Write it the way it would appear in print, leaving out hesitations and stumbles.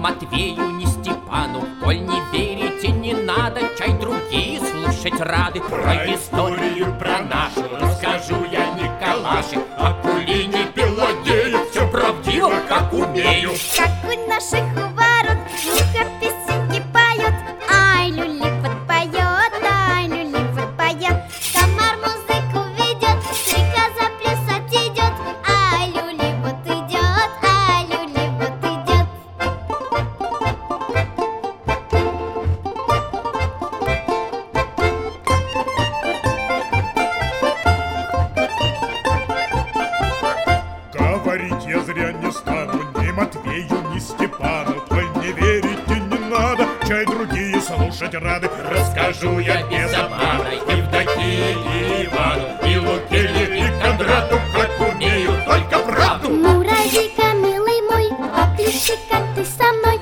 Матвею, ни Степану. Коль не верите, не надо, чай другие слушать рады. Про историю про нашу расскажу я Николаше. Акулине Пелагею все правдиво, как умею. Как у наших ворот муха песенки поет. Ай, люлипут поет, ай, люлипут поет. Комар музыку ведет, стрекоза плясать идет. Ай, люлипут идет, ай, люлипут идет. Говорить я зря не стану ни Матвею, ни Степану. Коль не верите, не надо, чай другие слушать рады. Расскажу я без обмана Евдокии и Ивану, и Лукерье, и Кондрату, как умею, только правду. Муравейка, милый мой, поплещи-ка ты со мной.